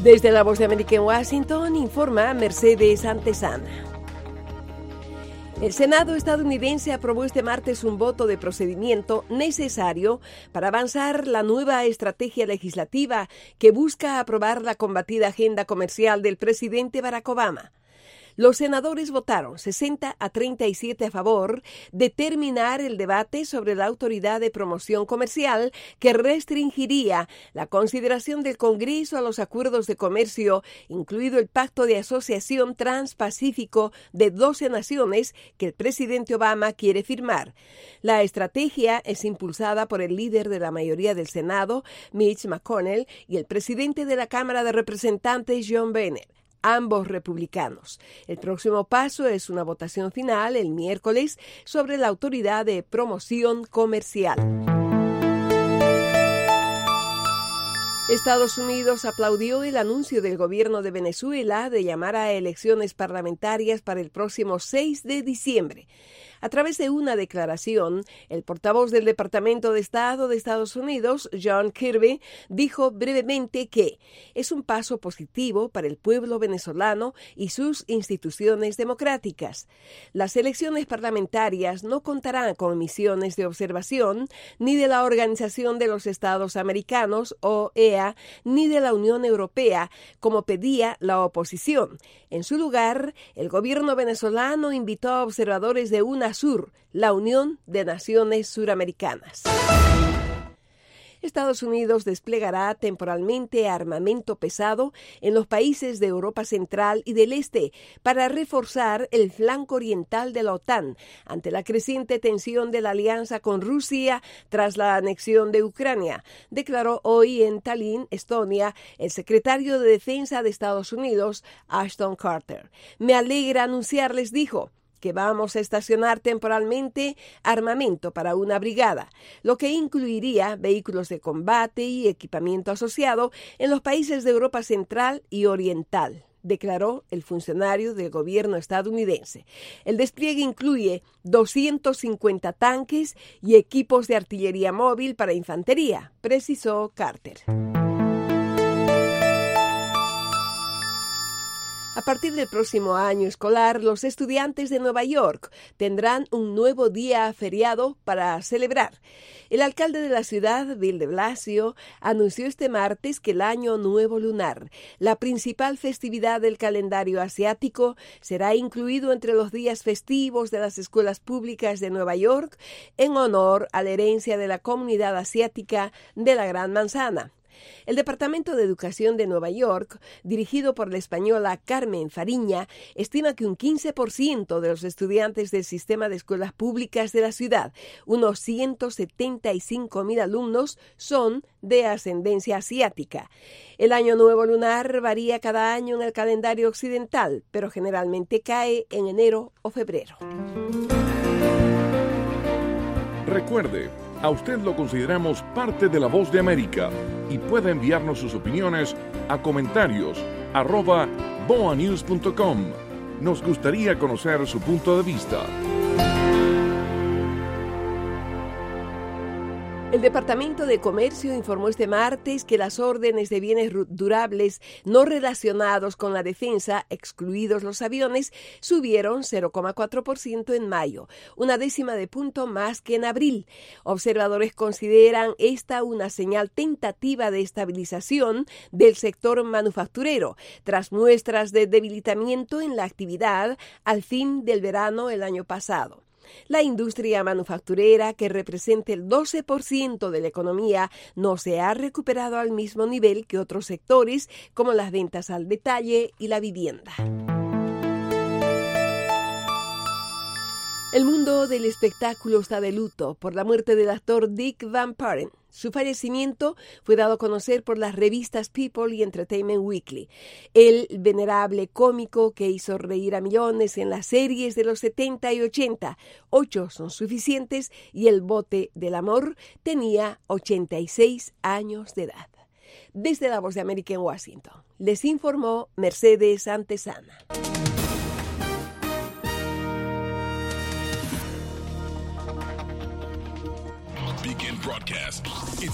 Desde la Voz de América en Washington, informa Mercedes Antesana. El Senado estadounidense aprobó este martes un voto de procedimiento necesario para avanzar la nueva estrategia legislativa que busca aprobar la combatida agenda comercial del presidente Barack Obama. Los senadores votaron 60-37 a favor de terminar el debate sobre la Autoridad de Promoción Comercial que restringiría la consideración del Congreso a los acuerdos de comercio, incluido el Pacto de Asociación Transpacífico de 12 naciones que el presidente Obama quiere firmar. La estrategia es impulsada por el líder de la mayoría del Senado, Mitch McConnell, y el presidente de la Cámara de Representantes, John Boehner, ambos republicanos. El próximo paso es una votación final el miércoles sobre la Autoridad de Promoción Comercial. Estados Unidos aplaudió el anuncio del gobierno de Venezuela de llamar a elecciones parlamentarias para el próximo 6 de diciembre. A través de una declaración, el portavoz del Departamento de Estado de Estados Unidos, John Kirby, dijo brevemente que es un paso positivo para el pueblo venezolano y sus instituciones democráticas. Las elecciones parlamentarias no contarán con misiones de observación ni de la Organización de los Estados Americanos, OEA, ni de la Unión Europea, como pedía la oposición. En su lugar, el gobierno venezolano invitó a observadores de UNASUR, la Unión de Naciones Suramericanas. Estados Unidos desplegará temporalmente armamento pesado en los países de Europa Central y del Este para reforzar el flanco oriental de la OTAN ante la creciente tensión de la alianza con Rusia tras la anexión de Ucrania, declaró hoy en Tallinn, Estonia, el secretario de Defensa de Estados Unidos, Ashton Carter. Me alegra anunciarles, dijo, que vamos a estacionar temporalmente armamento para una brigada, lo que incluiría vehículos de combate y equipamiento asociado en los países de Europa Central y Oriental, declaró el funcionario del gobierno estadounidense. El despliegue incluye 250 tanques y equipos de artillería móvil para infantería, precisó Carter. A partir del próximo año escolar, los estudiantes de Nueva York tendrán un nuevo día feriado para celebrar. El alcalde de la ciudad, Bill de Blasio, anunció este martes que el Año Nuevo Lunar, la principal festividad del calendario asiático, será incluido entre los días festivos de las escuelas públicas de Nueva York en honor a la herencia de la comunidad asiática de la Gran Manzana. El Departamento de Educación de Nueva York, dirigido por la española Carmen Fariña, estima que un 15% de los estudiantes del sistema de escuelas públicas de la ciudad, unos 175,000 alumnos, son de ascendencia asiática. El Año Nuevo Lunar varía cada año en el calendario occidental, pero generalmente cae en enero o febrero. Recuerde, a usted lo consideramos parte de La Voz de América y puede enviarnos sus opiniones a comentarios@boanews.com. Nos gustaría conocer su punto de vista. El Departamento de Comercio informó este martes que las órdenes de bienes durables no relacionados con la defensa, excluidos los aviones, subieron 0,4% en mayo, una décima de punto más que en abril. Observadores consideran esta una señal tentativa de estabilización del sector manufacturero, tras muestras de debilitamiento en la actividad al fin del verano el año pasado. La industria manufacturera, que representa el 12% de la economía, no se ha recuperado al mismo nivel que otros sectores como las ventas al detalle y la vivienda. El mundo del espectáculo está de luto por la muerte del actor Dick Van Patten. Su fallecimiento fue dado a conocer por las revistas People y Entertainment Weekly. El venerable cómico que hizo reír a millones en las series de los 70 y 80, 8 son suficientes, y El bote del amor, tenía 86 años de edad. Desde la Voz de América en Washington, les informó Mercedes Antesana. Begin broadcast.